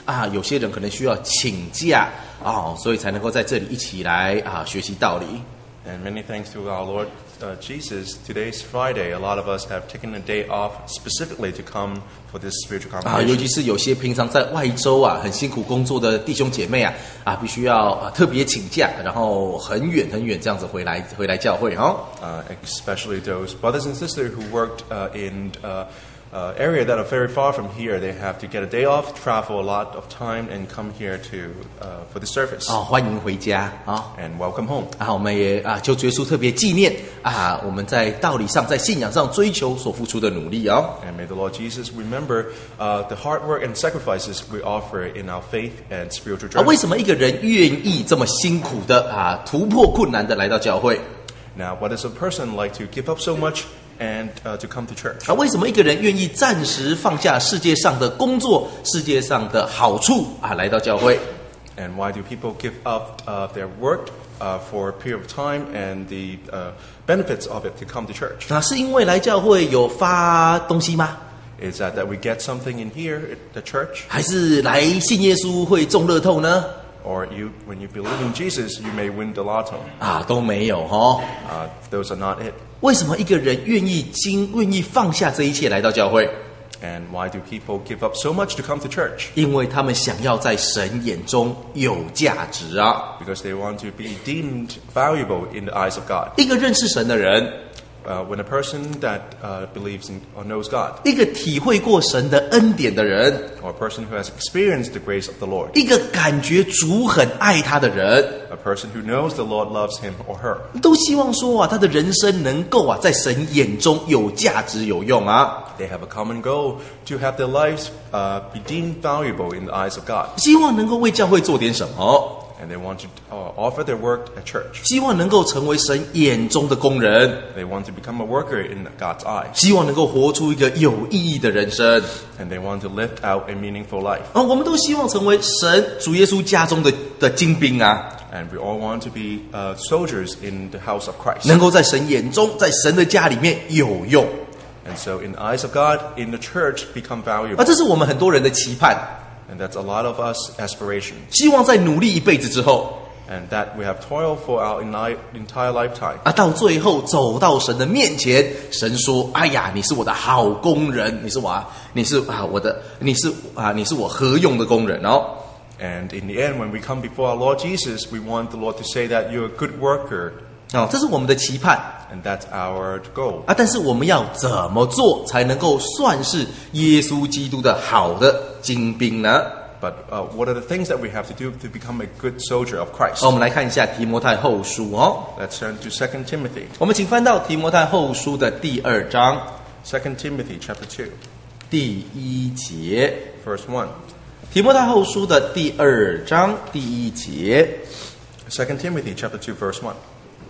有些人可能需要请假所以才能够在这里一起来学习道理。 And many thanks to our Lord Jesus. Today's Friday. A lot of us have taken a day off specifically to come for this spiritual congregation. 尤其是有些平常在外州很辛苦工作的弟兄姐妹必须要特别请假，然后很远很远这样子回来教会 Especially those brothers and sisters who worked in area that are very far from here. They have to get a day off, travel a lot of time, and come here for the service. 欢迎回家 and welcome home. 我们也求主耶稣特别纪念我们在道理上在信仰上追求所付出的努力 And may the Lord Jesus remember the hard work and sacrifices we offer in our faith and spiritual journey. 为什么一个人愿意这么辛苦的突破困难的来到教会？ Now, what does a person like to give up so much and to come to church? 为什么一个人愿意暂时放下世界上的工作、世界上的好处来到教会？ And why do people give up their work for a period of time and the benefits of it to come to church? 是因为来教会有发东西吗？ Is that we get something in here at the church? 还是来信耶稣会中乐透呢？ Or when you believe in Jesus, you may win the lotto. 都没有 Those are not it. 为什么一个人愿意放下这一切来到教会？ And why do people give up so much to come to church? 因为他们想要在神眼中有价值 Because they want to be deemed valuable in the eyes of God. 一个认识神的人 when a person that believes in or knows God, 一个体会过神的恩典的人 or a person who has experienced the grace of the Lord, 一个感觉主很爱他的人 a person who knows the Lord loves him or her, 都希望说他的人生能够在神眼中有价值有用 they have a common goal to have their lives be deemed valuable in the eyes of God. 希望能够为教会做点什么 And they want to offer their work at church. 希望能够成为神眼中的工人 They want to become a worker in God's eyes. 希望能够活出一个有意义的人生 And they want to live out a meaningful life. 我们都希望成为神主耶稣家中的精兵 And we all want to be soldiers in the house of Christ. 能够在神眼中在神的家里面有用 And so in the eyes of God, in the church, become valuable. 这是我们很多人的期盼 And that's a lot of us' aspirations. 希望在努力一辈子之后 And that we have toiled for our entire lifetime. 到最后走到神的面前，神说：“哎呀，你是我的好工人，你是我合用的工人哦。” And in the end, when we come before our Lord Jesus, we want the Lord to say that you're a good worker. 这是我们的期盼 And that's our goal. 但是我们要怎么做才能够算是耶稣基督的好的精兵呢？ But what are the things that we have to do to become a good soldier of Christ? 我们来看一下提摩太后书 Let's turn to 2 Timothy. 我们请翻到提摩太后书的第2章 2 Timothy chapter 2, 第1节。 verse 1. 提摩太后书的第2章第1节。 2 Timothy chapter 2, verse 1.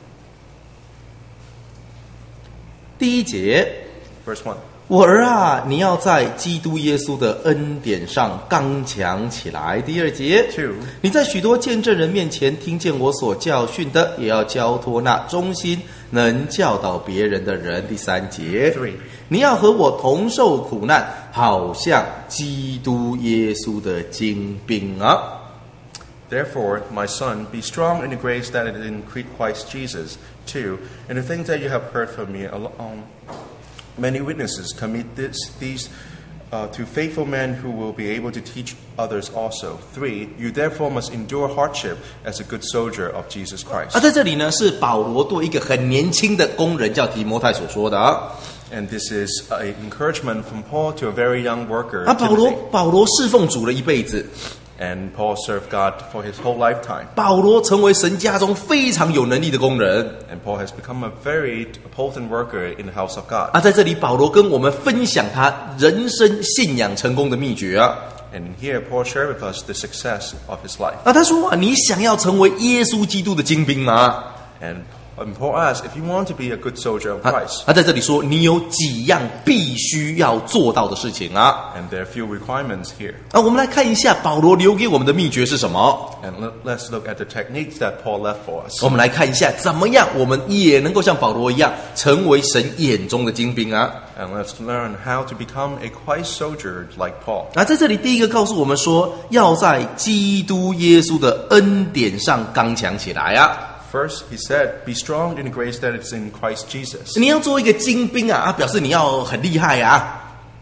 第1节 Verse 1. 我儿啊，你要在基督耶稣的恩典上刚强起来。第2节 2. 你在许多见证人面前听见我所教训的，也要交托那忠心能教导别人的人。第3节 3. 你要和我同受苦难，好像基督耶稣的精兵 Therefore, my son, be strong in the grace that is in Christ Jesus. 2. And the things that you have heard from me, many witnesses commit these to faithful men who will be able to teach others also. 3. You therefore must endure hardship as a good soldier of Jesus Christ. 在这里呢，是保罗对一个很年轻的工人叫提摩太所说的 And this is an encouragement from Paul to a very young worker, 保罗侍奉主了一辈子 And Paul served God for his whole lifetime. 保罗成为神家中非常有能力的工人 And Paul has become a very potent worker in the house of God. 在这里保罗跟我们分享他人生信仰成功的秘诀 And here Paul shared with us the success of his life. 他说你想要成为耶稣基督的精兵吗 And Paul asks, if you want to be a good soldier of Christ, 他在这里说，你有几样必须要做到的事情啊。 and there are a few requirements here. 我们来看一下保罗留给我们的秘诀是什么。 And let's look at the techniques that Paul left for us. 我们来看一下，怎么样我们也能够像保罗一样，成为神眼中的精兵啊。 And let's learn how to become a Christ soldier like Paul. 在这里第一个告诉我们说，要在基督耶稣的恩典上刚强起来啊。 First, he said, be strong in the grace that is in Christ Jesus. 你要做一个精兵啊，表示你要很厉害啊。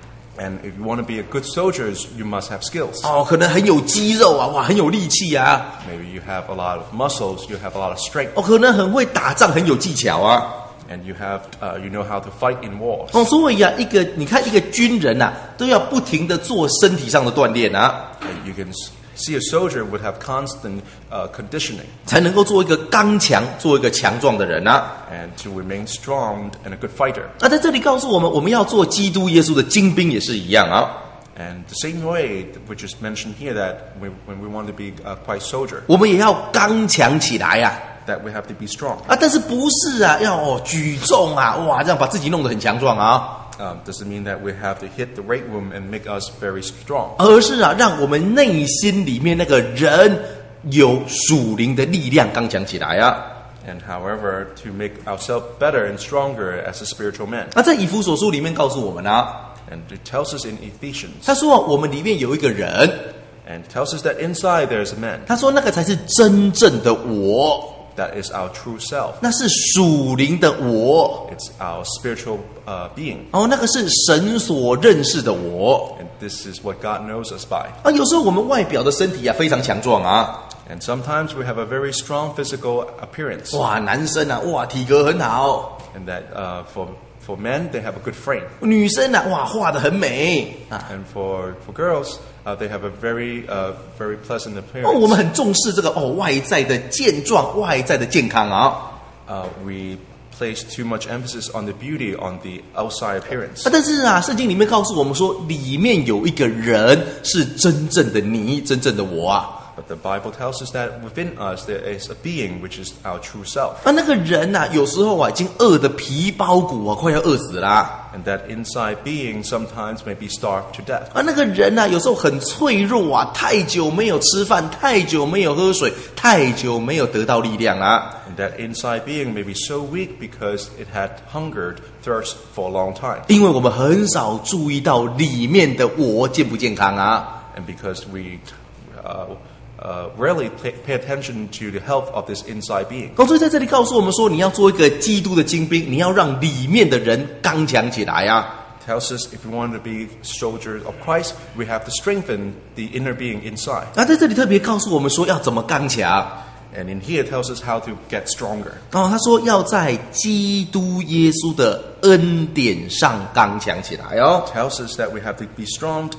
And if you want to be a good soldier, you must have skills. 可能很有肌肉啊，哇，很有力气啊。 Maybe you have a lot of muscles, you have a lot of strength, 可能很会打仗，很有技巧啊。 and you know how to fight in wars. 所以啊，你看一个军人啊，都要不停的做身体上的锻炼啊， And you can see a soldier would have constant conditioning 才能够做一个刚强、做一个强壮的人啊。 and to remain strong and a good fighter. 在这里告诉我们，我们要做基督耶稣的精兵也是一样啊。 And the same way, which is mentioned here, that when we want to be a Christ soldier, 我们也要刚强起来呀。 that we have to be strong. 但是不是啊？要举重啊，哇，这样把自己弄得很强壮啊。 Doesn't mean that we have to hit the weight room and make us very strong. 而是啊，让我们内心里面那个人有属灵的力量刚强起来啊。 And however, to make ourselves better and stronger as a spiritual man. 在以弗所书里面告诉我们啊， And it tells us in Ephesians, 他说我们里面有一个人， and tells us that inside there's a man. 他说那个才是真正的我， That is our true self. 那是属灵的我。 It's our spiritual being. 那个是神所认识的我。 And this is what God knows us by. 有时候我们外表的身体啊非常强壮啊， And sometimes we have a very strong physical appearance. 哇，男生啊，哇，体格很好。 And that for men, they have a good frame. 女生啊，哇，画得很美啊。 And for girls, they have a very pleasant 我们 appearance. 很重视这个外在的健壮、外在的健康啊。 We place too much emphasis on the beauty, on the outside appearance. 但是啊，圣经里面告诉我们说，里面有一个人是真正的你，真正的我啊。 But the Bible tells us that within us there is a being which is our true self. 那个人啊，有时候啊，已经饿得皮包骨啊，快要饿死啦。 And that inside being sometimes may be starved to death. 那个人啊，有时候很脆弱啊，太久没有吃饭，太久没有喝水，太久没有得到力量啊。 And that inside being may be so weak because it had hungered, thirst for a long time. 因为我们很少注意到里面的我健不健康啊。 And because we rarely pay attention to the health of this inside being. 所以在这里告诉我们说，你要做一个基督的精兵，你要让里面的人刚强起来啊。 Tells us if we want to be soldiers of Christ, we have to strengthen the inner being inside. 在这里特别告诉我们说要怎么刚强。 And in here it tells us how to get stronger. 他说要在基督耶稣的恩典上刚强起来哦。 Tells us that we have to be strong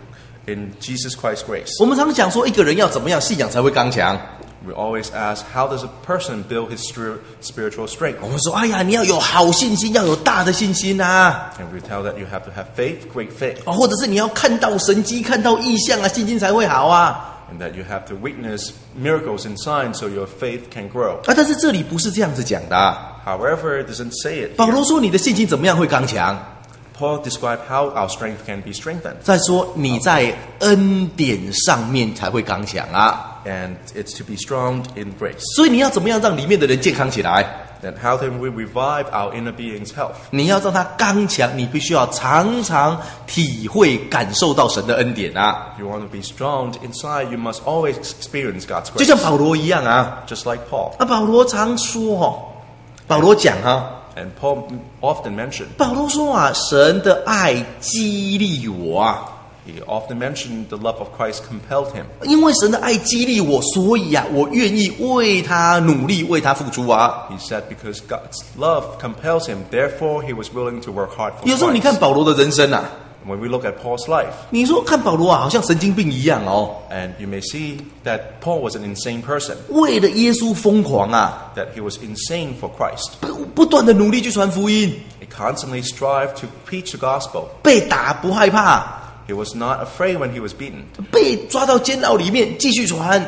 in Jesus Christ's grace. 我们常讲说一个人要怎么样信仰才会刚强。 We always ask, how does a person build his spiritual strength? 我们说，哎呀，你要有好信心，要有大的信心啊。 And we tell that you have to have faith, great faith. 或者是你要看到神迹，看到异象啊，信心才会好啊。 And that you have to witness miracles and signs so your faith can grow. 但是这里不是这样子讲的啊。 However, it doesn't say it 保 here. 罗说你的信心怎么样会刚强？ Paul described how our strength can be strengthened. 再说你在恩典上面才会刚强啊。 And it's to be strong in grace. 所以你要怎么样让里面的人健康起来？ Then how can we revive our inner being's health? 你要让他刚强，你必须要常常体会、感受到神的恩典啊。 If you want to be strong inside, you must always experience God's 就 grace. 像保罗一样啊。 Just like Paul. 保罗常说保罗讲 And Paul often mentioned, 保罗说啊，神的爱激励我啊。 he often mentioned the love of Christ compelled him. 因为神的爱激励我，所以啊，我愿意为他努力，为他付出啊。 He said because God's love compels him, therefore he was willing to work hard for 有时候你看 Christ. 保罗的人生啊， When we look at Paul's life, 你说看保罗啊，好像神经病一样哦， and you may see that Paul was an insane person, 为了耶稣疯狂啊， that he was insane for Christ. 不断的努力去传福音， He constantly strived to preach the gospel. 被打不害怕， He was not afraid when he was beaten. 被抓到监牢里面继续传。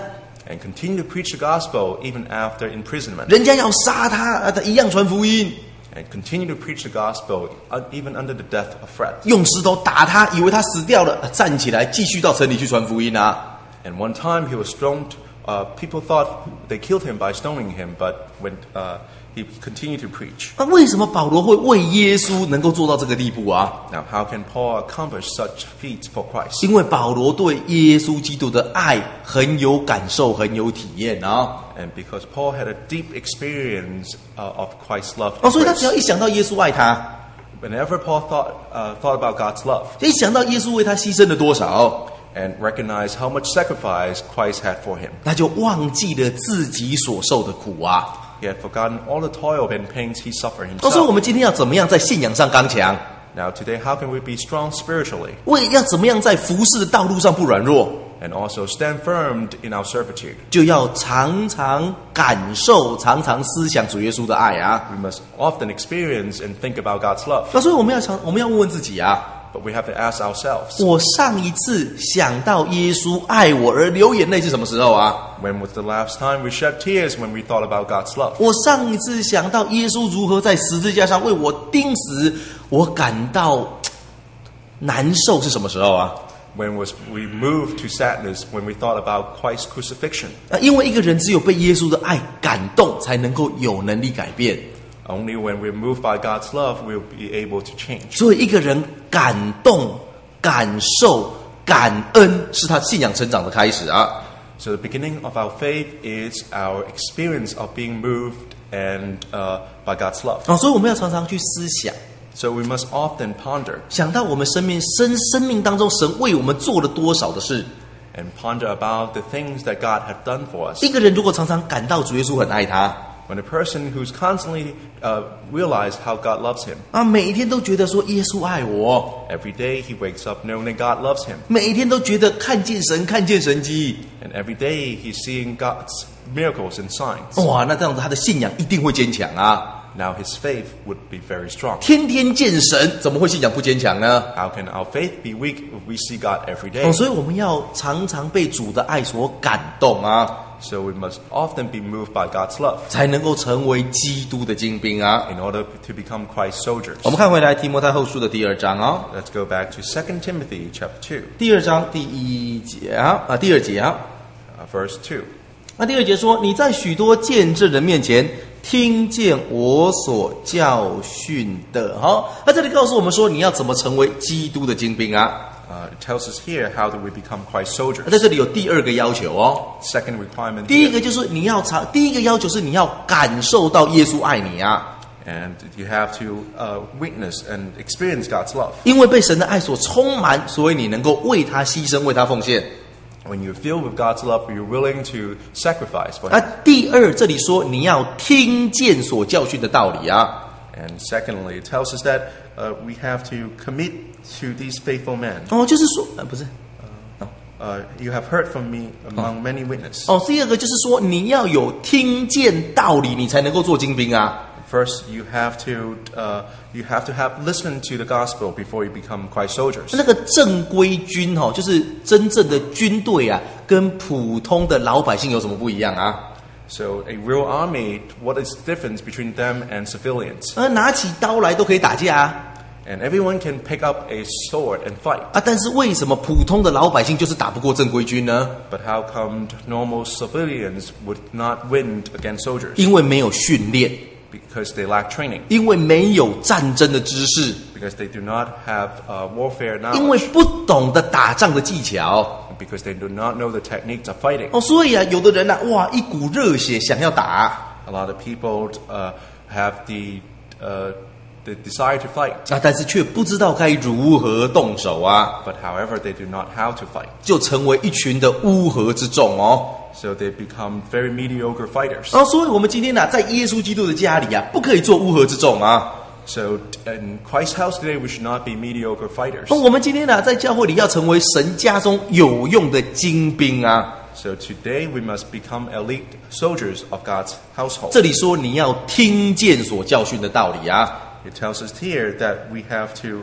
and continue to preach the gospel even after imprisonment, 人家要杀他，他一样传福音。 and continue to preach the gospel even under the death of threat. 用石头打他，以为他死掉了，站起来继续到城里去传福音啊。 And one time he was stoned. People thought they killed him by stoning him, but when he continued to preach. 那为什么保罗会为耶稣能够做到这个地步啊？ Now, how can Paul accomplish such feats for Christ? 因为保罗对耶稣基督的爱很有感受，很有体验啊。 And because Paul had a deep experience of Christ's love, 所以他 and 只要 grace, 一想到耶稣爱他， whenever Paul thought about God's love 一想到耶稣为他牺牲了多少， and recognized how much sacrifice Christ had for him, 他就忘记了自己所受的苦啊。 he had forgotten all the toil and pains he suffered 所以我 himself. 们今天要怎么样在信仰上刚强？ Now, today, how can we be strong spiritually 要怎么样在服侍的道路上不软弱？ and also stand firm in our servitude? 就要常常感受、常常思想主耶稣的爱啊。 We must often experience and think about God's love. 所以我们要问问自己啊， But we have to ask ourselves, 我上一次想到耶稣爱我而流眼泪是什么时候啊？ when was the last time we shed tears when we thought about God's love? 我上一次想到耶稣如何在十字架上为我钉死，我感到难受是什么时候啊？ When was we moved to sadness when we thought about Christ's crucifixion? 因为一个人只有被耶稣的爱感动，才能够有能力改变。 Only when we're moved by God's love we'll be able to change. 所以一个人感动、感受、感恩，是他信仰成长的开始啊。 So the beginning of our faith is our experience of being moved and by God's love. 所以我们要常常去思想， So we must often ponder 想到我们生命当中神为我们做了多少的事。 and ponder about the things that God has done for us. 一个人如果常常感到主耶稣很爱他， When a person who's constantly realized how God loves him, 每一天都觉得说耶稣爱我， every day he wakes up knowing that God loves him, 每一天都觉得看见神，看见神迹， and every day he's seeing God's miracles and signs. 哇，那这样子他的信仰一定会坚强啊！ Now his faith would be very strong. 天天见神，怎么会信仰不坚强呢？ How can our faith be weak if we see God every day? 所以我们要常常被主的爱所感动啊， So we must often be moved by God's love 才能够成为基督的精兵啊。 in order to become Christ's soldiers. 我们看回来提摩太后书的第2章啊， Let's go back to 2 Timothy chapter 2, 第2章第1节啊，第2节啊。 verse 2. 那第2节说，你在许多见证人面前听见我所教训的。好，那这里告诉我们说，你要怎么成为基督的精兵啊？ It tells us here how do we become Christ's 在 soldiers. 这里有第2个要求哦。 Second requirement 第一 here, 个就是第一个要求是你要感受到耶稣爱你啊， and you have to witness and experience God's love. 因为被神的爱所充满，所以你能够为他牺牲，为他奉献。 When you're filled with God's love, you're willing to sacrifice for 那 Him. 第2这里说你要听见所教训的道理啊。 And secondly, it tells us that we have to commit to these faithful men. 就是说，不是。 You have heard from me among many witnesses. 第2个就是说你要有听见道理，你才能够做精兵啊。 First, you have to have listened to the gospel before you become Christ's soldiers. 那个正规军就是真正的军队啊，跟普通的老百姓有什么不一样啊？ So, a real army, what is the difference between them and civilians? 拿起刀来都可以打架啊。 And everyone can pick up a sword and fight. 但是为什么普通的老百姓就是打不过正规军呢？ But how come normal civilians would not win against soldiers? 因为没有训练， Because they lack training. 因为没有战争的知识， Because they do not have warfare 因为 knowledge. 不懂得打仗的技巧。 Because they do not know the techniques of fighting. 所以有的人哇，一股热血想要打 A lot of people have the desire to fight. 但是却不知道该如何动手啊， But however, they do not how to fight. 就成为一群的乌合之众哦。 So they become very mediocre fighters. 所以我们今天在耶稣基督的家里不可以做乌合之众啊。 So in Christ's house today, we should not be mediocre fighters. 我们今天在教会里要成为神家中有用的精兵啊。 So today, we must become elite soldiers of God's household. 这里说你要听见所教训的道理啊。 It tells us here that we have to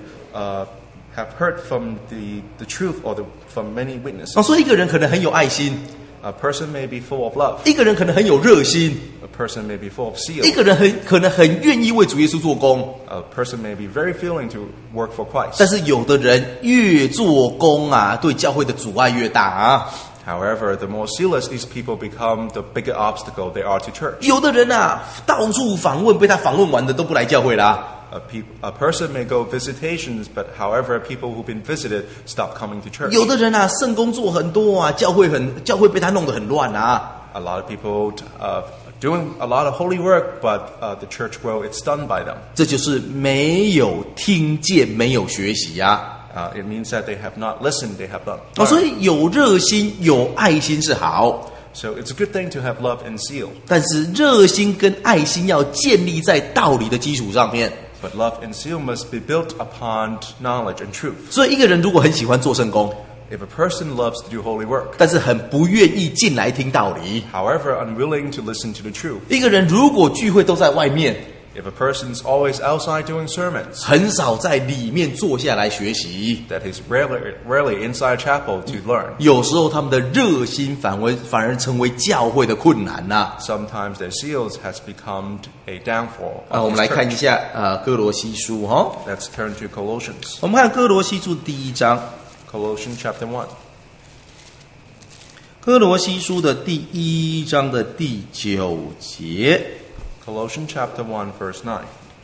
have heard from the truth or from many witnesses. 所以一个人可能很有爱心， A person may be full of love. 一个人可能很有热心， A person may be full of 一 zeal. 个人可能很愿意为主耶稣做工。 A person may be very willing to work for 但 Christ. 是有的人越做工啊，对教会的阻碍越大啊。 However, the more zealous these people become, the bigger obstacle they are to church. 有的人啊，到处访问，被他访问完的都不来教会啦。 A person may go visitations, but however, people who've been visited stop coming to church. 有的人啊，圣工做很多啊，教会被他弄得很乱啊。 A lot of people doing a lot of holy work, but the church, well, it's done by them. 这就是没有听见，没有学习啊。 It means that they have not listened, they have not 所 learned. 以有热心、有爱心是好， So it's a good thing to have love and zeal. 但是热心跟爱心要建立在道理的基础上面。 But love and zeal must be built upon knowledge and truth. 所以一个人如果很喜欢做圣工， If a person loves to do holy work, 但是很不愿意进来听道理， however unwilling to listen to the truth, 一个人如果聚会都在外面， if a person's always outside doing sermons, 很少在里面坐下来学习， that is rarely inside chapel to learn. 有时候他们的热心反而成为教会的困难呐、 Sometimes their zeal has become a downfall 我 of 们 his 来看一 church. 下哥罗西书哈、 Let's turn to Colossians. 我们看哥罗西书第1章， Colossians chapter 1. 哥罗西书的第1章的第9节。 Colossians chapter 1 verse 9.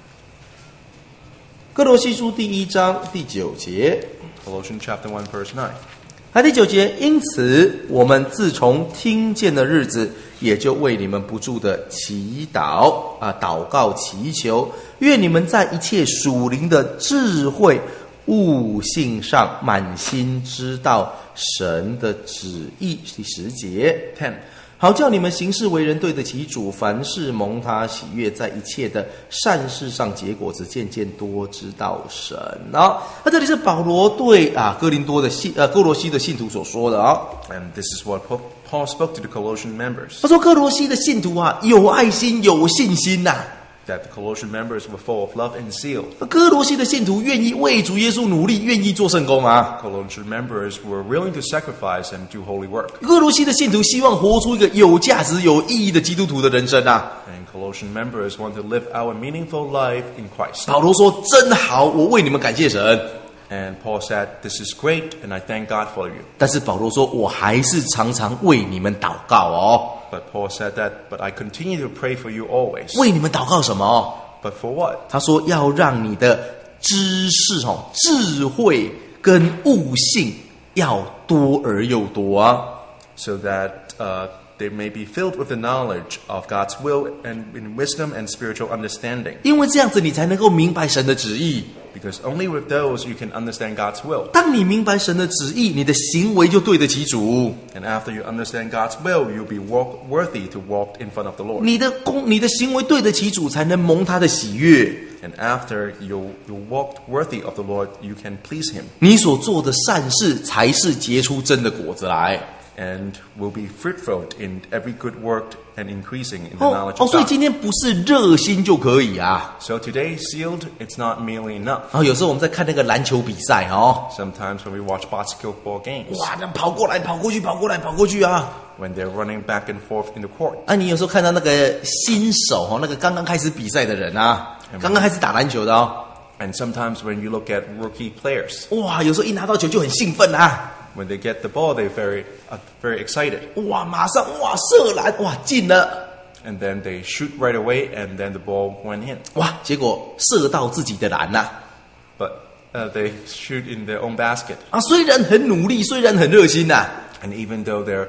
哥罗西书第1章第9节， Colossians chapter 1 verse 9. 第9节，因此我们自从听见的日子，也就为你们不住的祈祷祷告祈求，愿你们在一切属灵的智慧悟性上满心知道神的旨意。第10节 10. 好叫你们行事为人对得起主，凡事蒙他喜悦，在一切的善事上结果子，渐渐多知道神。那这里是保罗对哥罗西的信徒所说的啊。 And this is what Paul spoke to the Colossian members. 他说哥罗西的信徒有爱心有信心呐、 That the Colossian members were full of love and zeal. 哥罗西的信徒愿意为主耶稣努力，愿意做圣工啊。 Colossian members were willing to sacrifice and do holy work. 哥罗西的信徒希望活出一个有价值、有意义的基督徒的人生啊。 And Colossian members want to live our meaningful life in Christ. 保罗说：“真好，我为你们感谢神。” And Paul said, "This is great, and I thank God for you." 但是保罗说：“我还是常常为你们祷告哦。 But Paul said that, "But I continue to pray for you always." 为你们祷告什么？ But for what? 他说要让你的知识、智慧跟悟性要多而又多啊。 So that they may be filled with the knowledge of God's will and in wisdom and spiritual understanding. 因为这样子你才能够明白神的旨意。 Because only with those you can understand God's will. 当你明白神的旨意，你的行为就对得起主。 And after you understand God's will, you'll be worthy to walk in front of the Lord. 你的行为对得起主，才能蒙他的喜悦。 And after you walk worthy of the Lord, you can please Him. 你所做的善事，才是结出真的果子来。 And will be fruitful in every good work and increasing in the knowledge of 所以 God. 今天不是热心就可以啊。 So today, sealed, it's not merely enough. 有时候我们在看那个篮球比赛 Sometimes when we watch basketball games, 哇，那跑过来跑过去，跑过来跑过去啊。 when they're running back and forth in the court, 你有时候看到那个新手那个刚刚开始比赛的人刚刚开始打篮球的 and sometimes when you look at rookie players, 哇，有时候一拿到球就很兴奋 when they get the ball, they're very excited. 哇，马上射篮，哇进了， And then they shoot right away, and then the ball went in. 哇，结果射到自己的篮 But they shoot in their own basket. 虽然很努力，虽然很热心 And even though they're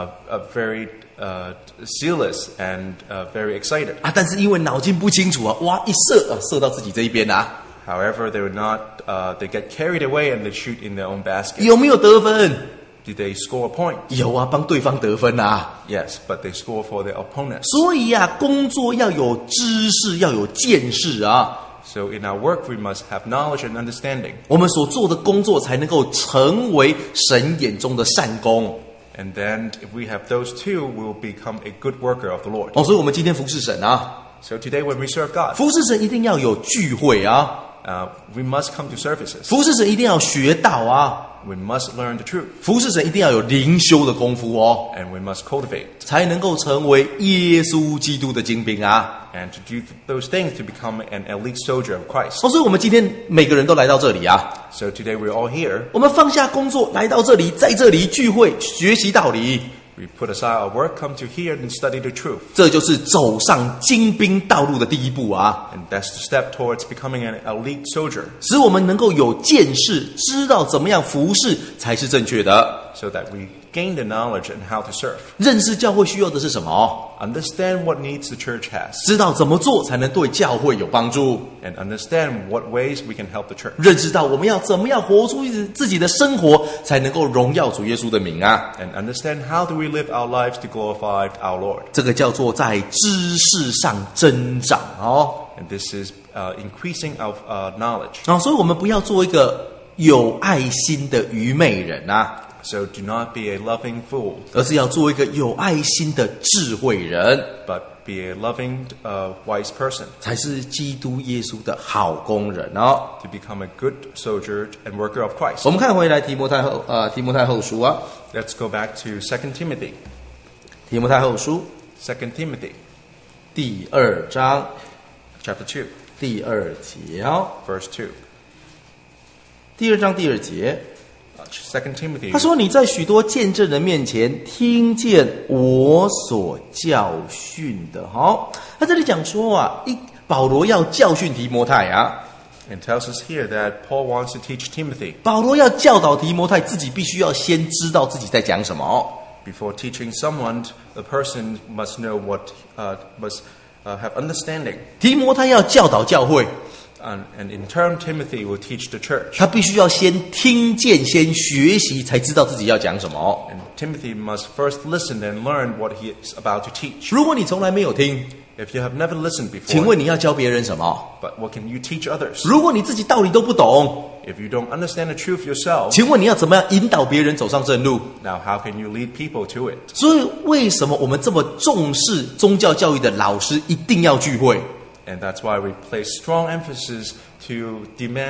very zealous and very excited, 但是因为脑筋不清楚哇，一射到自己这一边 however, they were not. They get carried away and they shoot in their own basket. 有没有得分？ Did they score a point? 有帮对方得分 Yes, but they score for their opponents. 所以工作要有知识，要有见识 So in our work, we must have knowledge and understanding. 我们所做的工作才能够成为神眼中的善工。 And then, if we have those two, we will become a good worker of the Lord. 所以我们今天服侍神 So today, when we serve God, 服侍神一定要有聚会 we must come to services. 服侍神一定要学道 we must learn the truth, 服侍神一定要有灵修的功夫哦， and we must cultivate. 才能够成为耶稣基督的精兵啊。 And to do those things to become an elite soldier of Christ. 所以我们今天每个人都来到这里啊， So today we're all here. 我们放下工作来到这里，在这里聚会学习道理， We put aside our work, come to here and study the truth. 这就是走上精兵道路的第一步啊， And that's the step towards becoming an elite soldier, 使我们能够有见识，知道怎么样服侍才是正确的。 so that we gain the knowledge and how to serve. 认识教会需要的是什么？ Understand what needs the church has, 知道怎么做才能对教会有帮助。 and understand what ways we can help the church. 认识到我们要怎么样活出自己的生活，才能够荣耀主耶稣的名啊！ And understand how do we live our lives to glorify our Lord. 这个叫做在知识上增长哦。 And this is increasing our knowledge. 所以我们不要做一个有爱心的愚昧人啊， So do not be a loving fool, 而是要做一个有爱心的智慧人， but be a loving, wise person, 才是基督耶稣的好工人哦。 to become a good soldier and worker of Christ. 我们看回来提摩太后书啊， Let's go back to 2 Timothy. 提摩太后书 2 Timothy, 第2章 chapter 2, 第2节哦， verse 2. 第2章第2节。 2 Timothy, 他说：“你在许多见证人面前听见我所教训的。”好，他这里讲说啊，保罗要教训提摩太啊， and tells us here that Paul wants to teach Timothy. 保罗要教导提摩太，自己必须要先知道自己在讲什么。 Before teaching someone, the person must know what, must have understanding. 提摩太要教导教会， And in turn, Timothy will teach the church. 他必须要先听见、先学习，才知道自己要讲什么。 And Timothy must first listen and learn what he is about to teach. 如果你从来没有听， If you have never listened 请 before, 问你要教别人什么？ but what can you teach others? 如果你自己道理都不懂， If you don't understand the truth yourself, 请问你要怎么样引导别人走上正路？ now how can you lead people to it? 所以，为什么我们这么重视宗教教育的老师一定要聚会？ And that's why we place strong emphasis to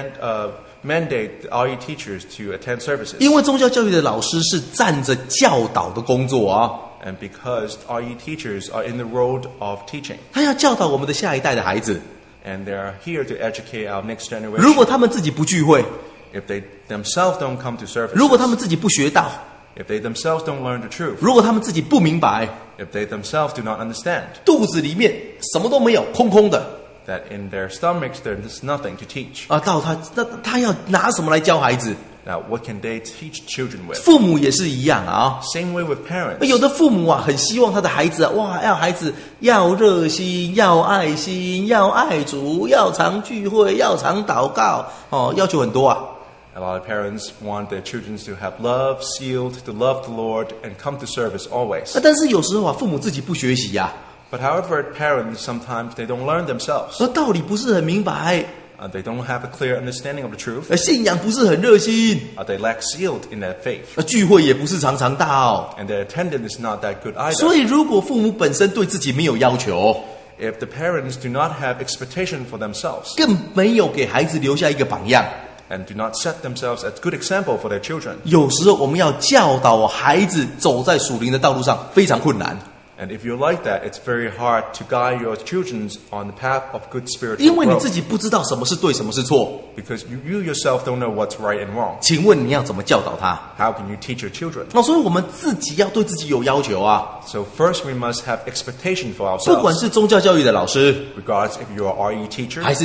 mandate the RE teachers to attend services. 因为宗教教育的老师是站着教导的工作啊， And because RE teachers are in the role of teaching, 他要教导我们的下一代的孩子。 and they are here to educate our next 如果 generation. 他们自己不聚会， If they themselves don't come to 如果他 services, 们自己不学道， if they themselves don't learn the truth, 如果他们自己不明白， if they themselves do not understand 肚子里面什么都没有，空空的 that in their stomachs there is nothing to teach, 啊，他要拿什么来教孩子？ now what can they teach children with? 父母也是一样啊。 Same way with parents. 有的父母啊，很希望他的孩子啊，哇，要孩子要热心，要爱心，要爱主，要常聚会，要常祷告，哦，要求很多啊。 A lot of parents want their children to have love, sealed to love the Lord and come to service always. 但是有时候啊，父母自己不学习呀、 But however, parents sometimes they don't learn themselves. 而道理不是很明白， They don't have a clear understanding of the truth. 信仰不是很热心， They lack sealed in their faith. 聚会也不是常常到。 And their attendance is not that good either. 所以，如果父母本身对自己没有要求， If the parents do not have expectation for themselves 更没有给孩子留下一个榜样， and do not set themselves as good example for their children, 有时候我们要教导孩子走在属灵的道路上非常困难， and if you're like that, it's very hard to guide your children on the path of good 因 spiritual 为你自 growth 己不知道什么是对，什么是错。 because you yourself don't know what's right and wrong. 请问你要怎么教导他？ How can you teach your children? 所以我们自己要对自己有要求啊！ So first, we must have expectation for 不管 ourselves. 是宗教教育的老师， Regardless if you're a RE teacher 还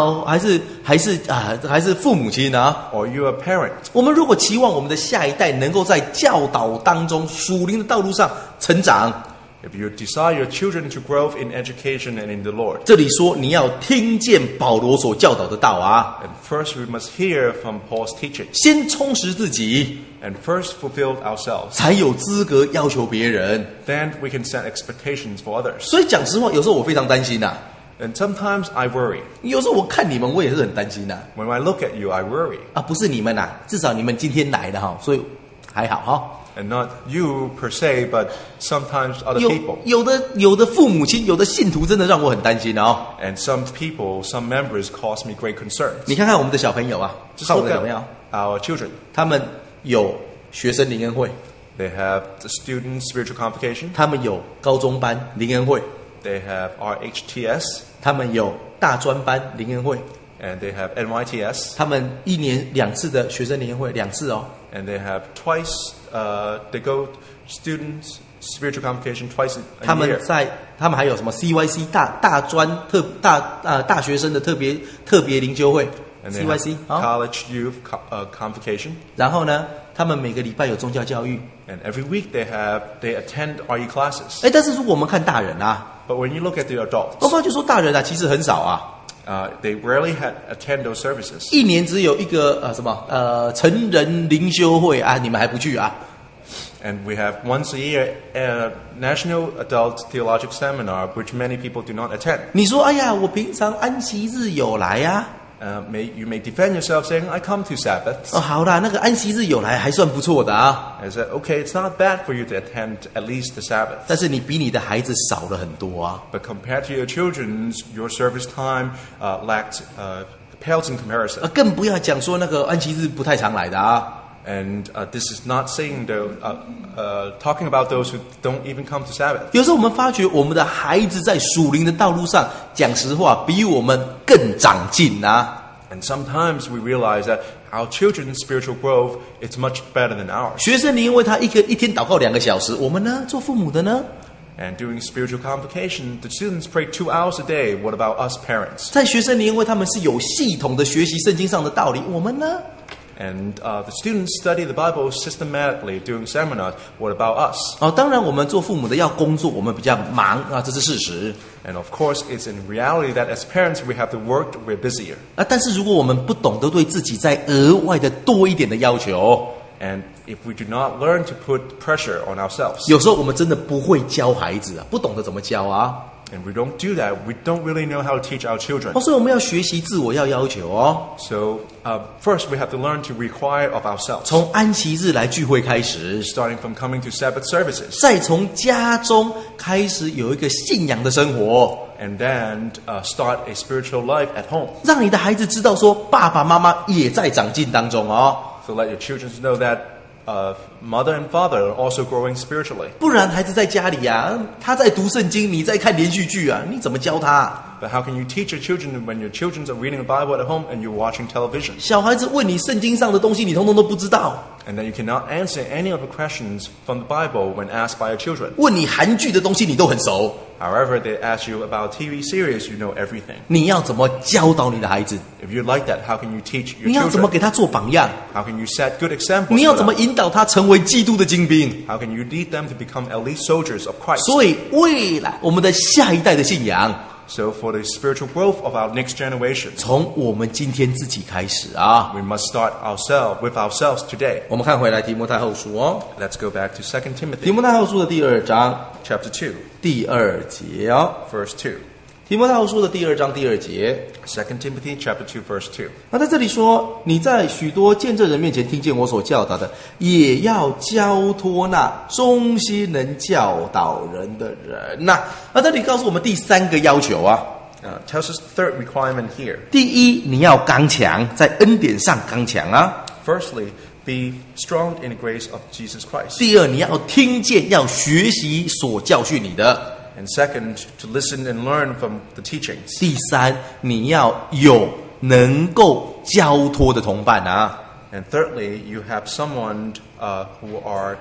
是父母亲啊， or you're a parent, 我们如果期望我们的下一代能够在教导当中属灵的道路上成长， if you desire your children to grow in education and in the Lord, 这里说你要听见保罗所教导的道啊， and first we must hear from Paul's teaching, 先充实自己， and first fulfill ourselves. 才有资格要求别人。 Then we can set expectations for others. 所以讲实话，有时候我非常担心呐、 And sometimes I worry. 有时候我看你们，我也是很担心呐、 When I look at you, I worry. 不是你们呐、至少你们今天来了哈，所以还好哈。 And not you per se, but sometimes other 有 people. 有的父母亲，有的信徒真的让我很担心哦。 And some people, some members cause me great concern. 你看看我们的小朋友啊， Just 看我 look 们的小朋友， at our children. 他们有学生灵恩会， They have the student spiritual convocation. 他们有高中班灵恩会， They have RHTS. 他们有大专班灵恩会， And they have NYTS. 他们1年2次的学生灵恩会，2次哦。 And they have twice, they go students spiritual convocation twice 他 a 们 year. 他们还有什么 CYC 大专大学生的特别灵修会 And they have CYC 好， college youth convocation. 然后呢，他们每个礼拜有宗教教育。 And every week they attend RE classes. 哎，但是如果我们看大人啊， But when you look at the 我 adults, 发觉说大人啊其实很少啊， they rarely attend those services. 1年只有一个成人灵修会啊，你们还不去啊？ And we have once a year a National Adult Theological Seminar, which many people do not attend. 你说哎呀，我平常安息日有来啊。 You may defend yourself saying, I come to Sabbaths. 哦，好啦，那个安息日有来还算不错的啊。 I said, okay, it's not bad for you to attend at least the Sabbath. 但是你比你的孩子少了很多啊。 But compared to your children's, your service time pales in comparison. 更不要讲说那个安息日不太常来的啊。 And this is not saying talking about those who don't even come to Sabbath. 有时候我们发觉我们的孩子在属灵的道路上，讲实话比我们更长进啊。 And sometimes we realize that our children's spiritual growth is much better than ours. 学生你因为他一天祷告2个小时，我们呢做父母的呢， And during spiritual convocation, the students pray 2 hours a day. What about us parents? 在学生你因为他们是有系统的学习圣经上的道理，我们呢？ And the students study the Bible systematically during seminars. What about us? 哦，当然我们做父母的要工作，我们比较忙啊，这是事实 And of course, it's in reality that as parents, we have to work, we're busier. 啊。但是如果我们不懂得对自己再额外的多一点的要求， And if we do not learn to put pressure on ourselves, 有时候我们真的不会教孩子啊，不懂得怎么教啊。 and we don't do that, we don't really know how to teach our children. 哦，所以我们要学习自我要求哦。 So first, we have to learn to require of ourselves, 从安息日来聚会开始， starting from coming to Sabbath services, 再从家中开始有一个信仰的生活， and then start a spiritual life at home. 让你的孩子知道说，爸爸妈妈也在长进当中哦。 So let your children know that mother and father are also growing spiritually. 不然孩子在家里啊，他在读圣经，你在看连续剧啊，你怎么教他？ But how can you teach your children when your children are reading the Bible at home and you're watching television? 小孩子问你圣经上的东西，你通通都不知道； And then you cannot answer any of the questions from the Bible when asked by your children. 问你韩剧的东西，你都很熟。 However, they ask you about TV series, you know everything. 你要怎么教导你的孩子？ If you like that, how can you teach 你 your 要怎么 children? 给他做榜样？ How can you set good examples? 你要 for 怎么 them? 引导他成为基督的精兵？ How can you lead them to become elite soldiers of Christ? 所以，未来我们的下一代的信仰， So for the spiritual growth of our next generation, 从我们今天自己开始啊。 we must start with ourselves today. 我们看回来提摩太后书哦， Let's go back to 2 提 Timothy 摩太后书的第2章 chapter 2, 第2节哦， verse 2. 提摩太后书的第2章第2节。 2 Timothy chapter 2, verse 2. 那在这里说，你在许多见证人面前听见我所教导的，也要交托那忠心能教导人的人呐。那这里告诉我们第3个要求啊。 Tells us third requirement here. 第一，你要刚强，在恩典上刚强啊。 Firstly, be strong in the grace of Jesus Christ. 第二，你要听见，要学习所教训你的。 And second, to listen and learn from the teachings. 第三，你要有能够交托的同伴啊。 And thirdly, you have someone who are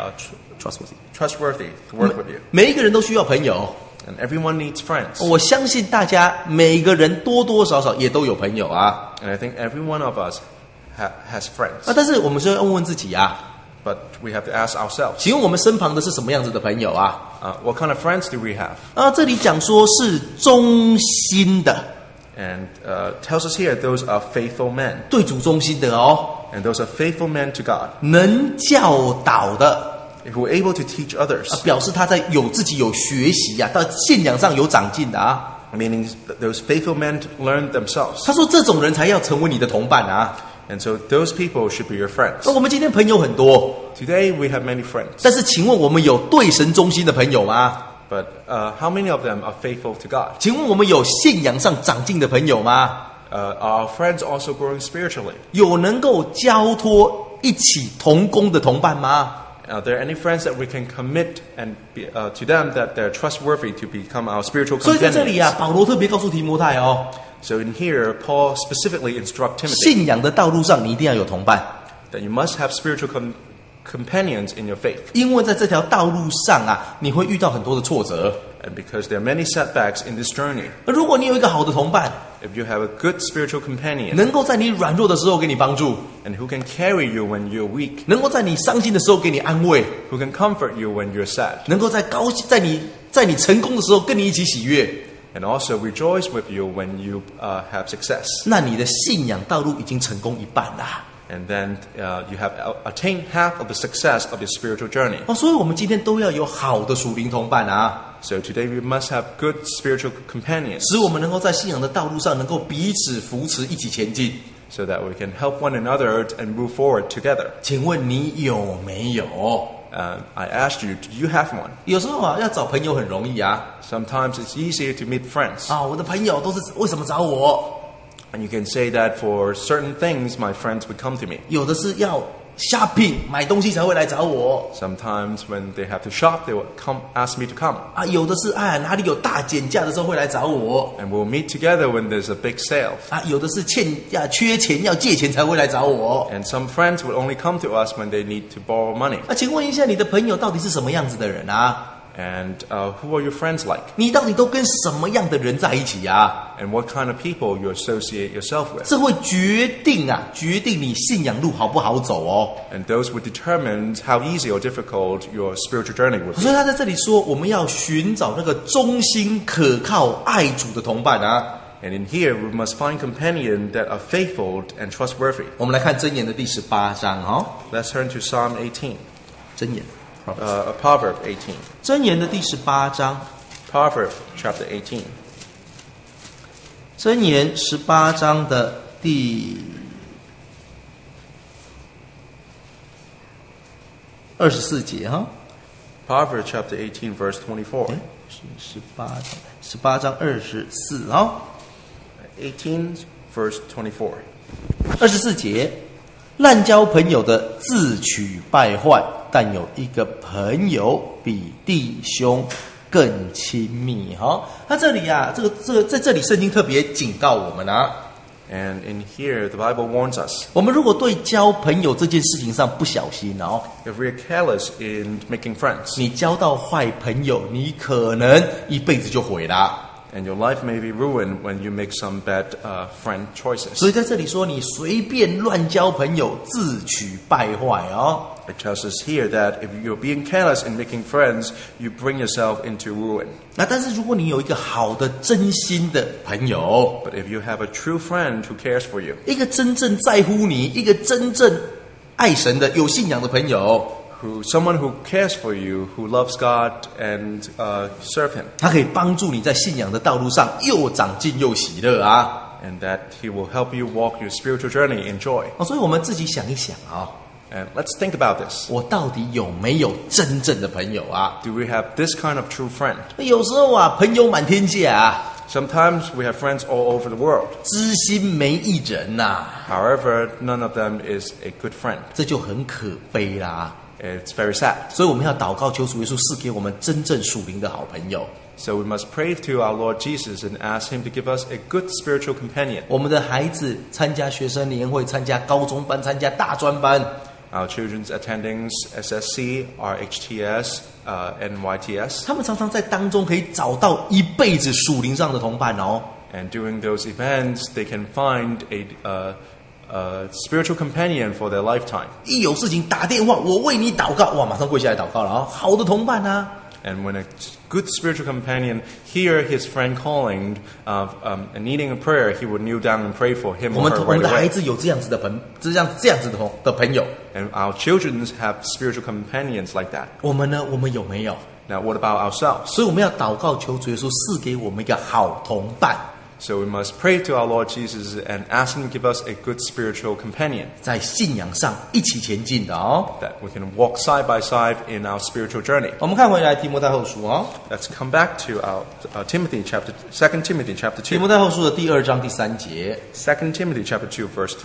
trustworthy to work with you. 每一个人都需要朋友， And everyone needs friends. 我相信大家每个人多多少少也都有朋友啊。 And I think every one of us has friends. 但是我们是要问问自己啊， But we have to ask ourselves, 请问我们身旁的是什么样子的朋友啊？ what kind of friends do we have? 这里讲说是忠心的， And tells us here, those are faithful men. 对主忠心的哦， And those are faithful men to God, 能教导的。 who are able to teach others. 表示他在自己有学习啊，到信仰上有长进的啊。 Meaning those faithful men learn themselves. 他说这种人才要成为你的同伴啊。 And so those people should be your friends. 我们今天朋友很多， Today we have many friends. 但是请问我们有对神忠心的朋友吗？ But how many of them are faithful to God? 请问我们有信仰上长进的朋友吗？ Are our friends also growing spiritually? 有能够交托一起同工的同伴吗？ Are there any friends that we can commit and to them that they're trustworthy to become our spiritual 所以在这里 companions? 啊，保罗特别告诉提摩太哦， So in here, Paul specifically instructs Timothy 信仰的道路上你一定要有同伴， that you must have spiritual companions in your faith. 因为在这条道路上啊，你会遇到很多的挫折。 And because there are many setbacks in this journey, 而如果你有一个好的同伴， if you have a good spiritual companion 能够在你软弱的时候给你帮助， and who can carry you when you're weak, 能够在你伤心的时候给你安慰， who can comfort you when you're sad, 能够在你成功的时候跟你一起喜悦， and also rejoice with you when you have success. 那你的信仰道路已经成功一半啦。 And then you have attained half of the success of your spiritual journey. 哦，所以我们今天都要有好的属灵同伴啊， So today we must have good spiritual companions 使我们能够在信仰的道路上能够彼此扶持，一起前进。 so that we can help one another and move forward together. 请问你有没有？ I asked you, do you have one? 有时候啊，要找朋友很容易啊。 Sometimes it's easier to meet friends. 啊，我的朋友都是为什么找我？ And you can say that for certain things, my friends would come to me. 有的是要 shopping 买东西才会来找我 Sometimes when they have to shop, they will ask me to come. 啊，有的是哪里有大减价的时候会来找我 And we'll meet together when there's a big sale. 啊，有的是缺钱要借钱才会来找我 And some friends would only come to us when they need to borrow money. 啊，请问一下，你的朋友到底是什么样子的人啊？ And who are your friends like? 你到底都跟什么样的人在一起啊？ And what kind of people you associate yourself with? 这会决定你信仰路好不好走哦。 And those would determine how easy or difficult your spiritual journey would 所 be. 以他在这里说，我们要寻找那个忠心、可靠、爱主的同伴啊。 And in here, we must find companions that are faithful and trustworthy. 我们来看箴言的第18章哦， Let's turn to Psalm 18, 箴言， Proverb 18. 箴言的第18章， Proverb chapter 18. 箴言18章的第24节哈， Proverbs chapter 18, verse 24. 是18章24哈 18, verse 24. ，24节，滥交朋友的自取败坏，但有一个朋友比弟兄更亲密哈。他这里啊，这个在这里圣经特别警告我们啊， And in here, the Bible warns us, 我们如果对交朋友这件事情上不小心哦， if we're careless in making friends, 你交到坏朋友，你可能一辈子就毁了。 and your life may be ruined when you make some bad friend 所 choices. 以在这里说，你随便乱交朋友，自取败坏哦。 It tells us here that if you're being careless in making friends, you bring yourself into ruin. 那但是如果你有一个好的、真心的朋友， But if you have a true friend who cares for you, 一个真正在乎你、一个真正爱神的、有信仰的朋友， someone who cares for you, who loves God and serve Him, 他可以帮助你在信仰的道路上又长进又喜乐啊！ and that He will help you walk your spiritual journey in joy. 哦，所以我们自己想一想啊， And let's think about this. 我到底有没有真正的朋友啊？ Do we have this kind of true friend? 有时候啊，朋友满天下啊， Sometimes we have friends all over the world. 知心没一人呐、 However, none of them is a good friend. 这就很可悲啦。 It's very sad. 所以我们要祷告，求主耶稣赐给我们真正属灵的好朋友。 So we must pray to our Lord Jesus and ask Him to give us a good spiritual companion. 我们的孩子参加学生联会，参加高中班，参加大专班， Our children's attending SSC, RHTS, NYTS. 他们常常在当中可以找到一辈子属灵上的同伴哦。 And during those events, they can find a spiritual companion for their lifetime. 一有事情打电话，我为你祷告，哇，马上跪下来祷告了啊！好的同伴啊。 And when a good spiritual companion hear his friend calling and needing a prayer, he would kneel down and pray for him 我 or 们 her 我们 right 的孩 away. 子有这样子的朋友， And our children have spiritual companions like that. 我们呢？我们有没有？ Now, what about ourselves? 所以我们要祷告，求主耶稣赐给我们一个好同伴， So we must pray to our Lord Jesus and ask Him to give us a good spiritual companion 在信仰上一起前进的哦。 that we can walk side by side in our spiritual journey. 我们看回来提摩太后书哦， Let's come back to our 2 Timothy chapter 提摩 2. 太后书的第2章第3节， 2 Timothy chapter 2, verse 3.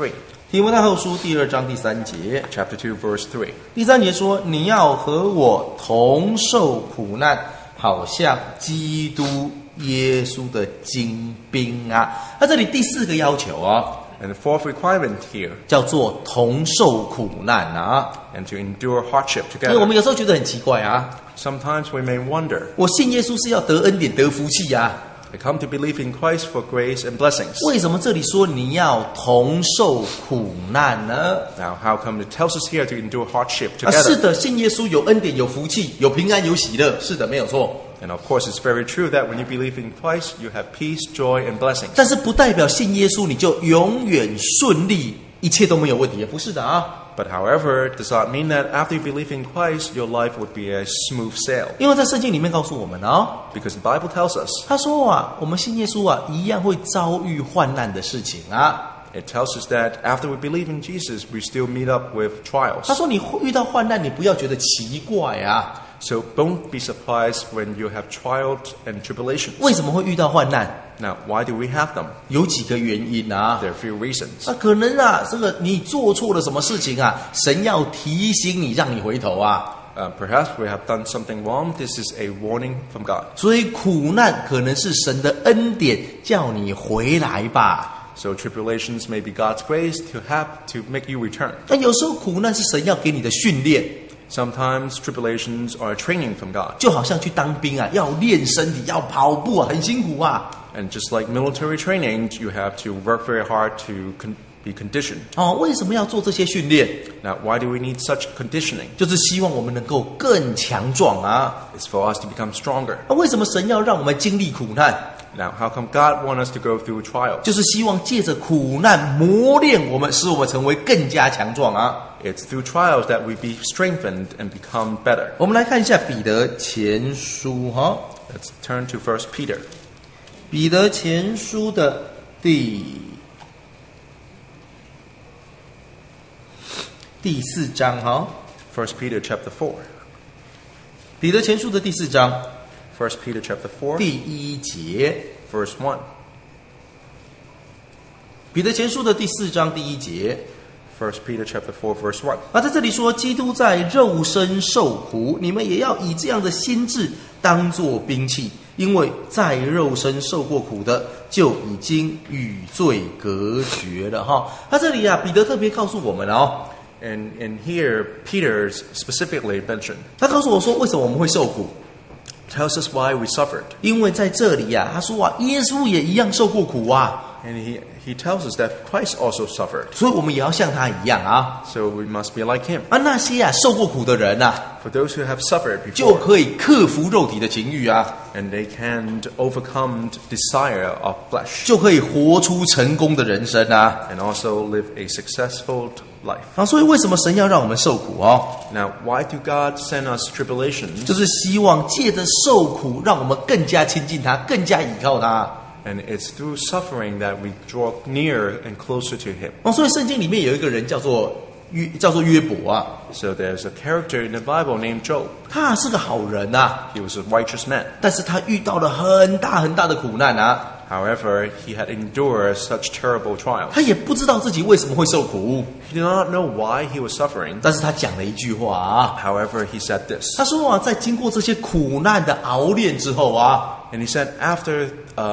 提摩太后书第2章第3节， chapter 2, verse 3. 第3节说：“你要和我同受苦难，好像基督耶稣的精兵啊。”那这里第4个要求啊， And the fourth requirement here, 叫做同受苦难啊。 and to endure hardship 因为我 together. 们有时候觉得很奇怪啊， Sometimes we may wonder, 我信耶稣是要得恩典得福气啊， I come to believe in Christ for grace and blessings. 为什么这里说你要同受苦难呢？ Now, how come it tells us here to endure hardship 啊，是 together? 的，信耶稣有恩典有福气有平安有喜乐，是的，没有错。 And of course, it's very true that when you believe in Christ, you have peace, joy, and blessings. 但是不代表信耶稣你就永远顺利，一切都没有问题，也不是的啊。 But however, it does not mean that after you believe in Christ, your life would be a smooth sail. 因为在圣经里面告诉我们啊， Because the Bible tells us, 他说啊，我们信耶稣啊，一样会遭遇患难的事情啊。 it tells us that after we believe in Jesus, we still meet up with 他 trials. 说你遇到患难，你不要觉得奇怪啊， So don't be surprised when you have trials and tribulations. 为什么会遇到患难？ Now, why do we have them? 有几个原因啊。 There are a few reasons. 啊，可能啊，这个你做错了什么事情啊，神要提醒你，让你回头啊。 Perhaps we have done something wrong. This is a warning from God. 所以苦难可能是神的恩典，叫你回来吧。 So tribulations may be God's grace to make you return. 但有时候苦难是神要给你的训练， Sometimes tribulations are a training from God. 就好像去当兵啊，要练身体，要跑步啊，很辛苦啊。 And just like military training, you have to work very hard to be conditioned. 哦，为什么要做这些训练？ Now, why do we need such conditioning? 就是希望我们能够更强壮啊。 It's for us to become stronger. 那为什么神要让我们经历苦难？ Now, how come God wants us to go through trials? 就是希望借着苦难磨练我们，使我们成为更加强壮啊。 It's through trials that we be strengthened and become better. 我们来看一下彼得前书哈， Let's turn to 1 Peter. 彼得前书的第4章哈， 1 Peter chapter 4. 彼得前书的第4章 1 Peter chapter 4, 第1节， verse 1. 彼得前书的第4章第1节。 1 Peter chapter 4, verse 1. 啊，在这里说，基督在肉身受苦，你们也要以这样的心志当作兵器，因为在肉身受过苦的，就已经与罪隔绝了哈。那这里啊，彼得特别告诉我们哦， And here, Peter specifically mentioned, 他告诉我说，为什么我们会受苦？ tells us why we suffered. 因为在这里啊，他说啊，耶稣也一样受过苦啊， And he tells us that Christ also suffered. 所以我们也要像他一样啊。 So we must be like him. 啊，那些啊受过苦的人啊， For those who have suffered 就 before, 可以克服肉体的情欲啊， and they can overcome desire of flesh, 就可以活出成功的人生啊。 and also live a successful life. 啊，所以为什么神要让我们受苦哦？ Now, why do God send us tribulations? 就是希望借着受苦，让我们更加亲近他，更加倚靠他。 And it's through suffering that we draw near and closer to him. 哦，所以圣经里面有一个人叫做约伯啊， So there's a character in the Bible named Job. 他是个好人啊， He was a righteous man. 但是他遇到了很大很大的苦难啊， However, he had endured such terrible trials. 他也不知道自己为什么会受苦， He did not know why he was suffering. 但是他讲了一句话啊， However, he said this. 他说啊，在经过这些苦难的熬炼之后啊， And he said, after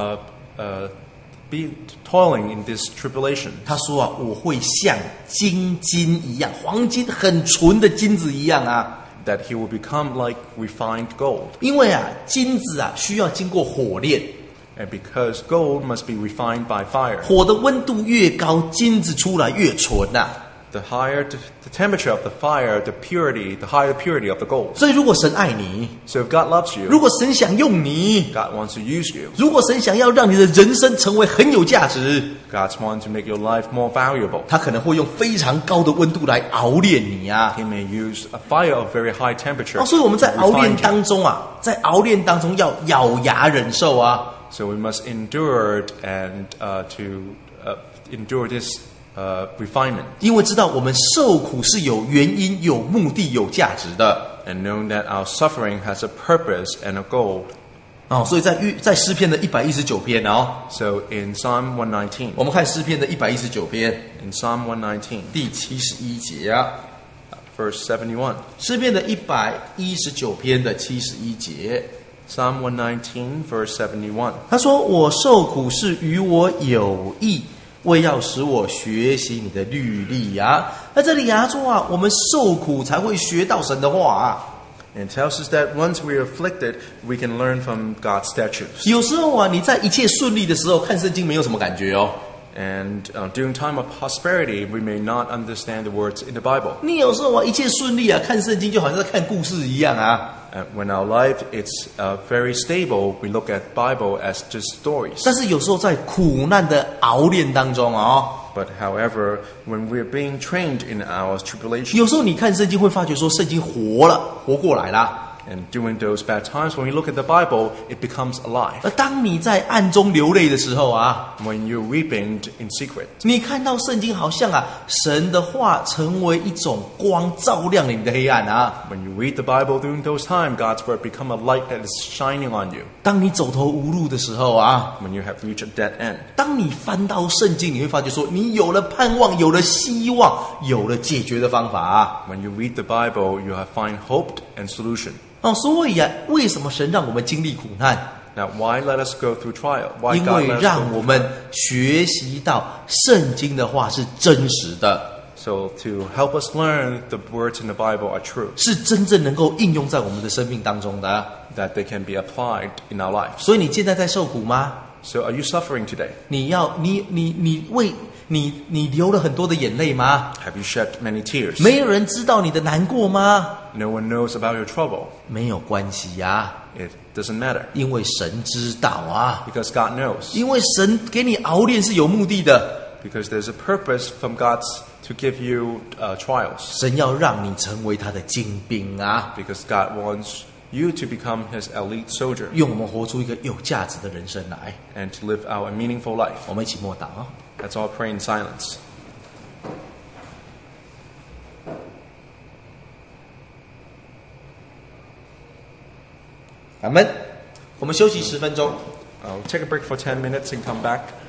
be toiling in this tribulation, 他说啊，我会像金一样，黄金很纯的金子一样啊， that he will become like refined gold. 因为啊，金子啊需要经过火炼， And because gold must be refined by fire, 火的温度越高，金子出来越纯呐、 the higher the temperature of the fire, the higher the purity of the gold. 所以，如果神爱你， So if God loves 如 you, 果神想用你， God wants to use you. 如果神想要让你的人生成为很有价值， God wants to make your life more valuable. 他可能会用非常高的温度来熬炼你啊。 He may use a fire of very high temperature. 哦，所以我们在 to 熬炼 refine you. 当中啊，在熬炼当中要咬牙忍受啊。 So we must endure and endure this refinement, 因为知道我们受苦是有原因、有目的、有价值的。 and knowing that our suffering has a purpose and a goal. 所以在诗篇的119篇 So in Psalm 119, 我们看诗篇的119篇 in Psalm 119, 第71节 verse 71. 诗篇的119篇的71节 Psalm 119, verse 71. 他说：“我受苦是与我有益，为要使我学习你的律例那这里说我们受苦才会学到神的话 And it tells us that once we are afflicted, we can learn from God's statutes. 有时候你在一切顺利的时候看圣经没有什么感觉 And during time of prosperity, we may not understand the words in the Bible. 你有时候一切顺利看圣经就好像在看故事一样 When our life is very stable, we look at Bible as just stories. 但是有时候在苦难的熬炼当中 But however, when we're being trained in our tribulation, 有时候你看圣经会发觉说圣经活过来了。 and during those bad times, when we look at the Bible, it becomes alive. 而当你在暗中流泪的时候 When you're weeping in secret, 你看到圣经好像神的话成为一种光，照亮你的黑暗 when you read the Bible during those times, God's word become a light that is shining on you. 当你走投无路的时候 When you have reached a dead end, 当你翻到圣经，你会发觉说你有了盼望，有了希望，有了解决的方法 when you read the Bible, you have find hope and solution. 所以为什么神让我们经历苦难？ Now, why let us go through trial? Why 因 God 为 let us 让 go 我 through 们 trial? 学习到圣经的话是真实的， So to help us learn the words in the Bible are true, 是真正能够应用在我们的生命当中的。 that they can be applied in our lives. 所以你现在在受苦吗？ So are you suffering today? 你流了很多的眼泪吗？ Have you shed many tears? 没有人知道你的难过吗？ No one knows about your trouble. 没有关系 It doesn't matter 因为神知道 because God knows. 因为神给你熬炼是有目的的， Because there's a purpose from God's to give you trials. 神要让你成为他的精兵 Because God wants you to become His elite soldier 用我们活出一个有价值的人生来。 and to live out a meaningful life. 我们一起默祷 Let's all pray in silence. 阿们。我们休息10分钟。 I'll take a break for 10 minutes and come back.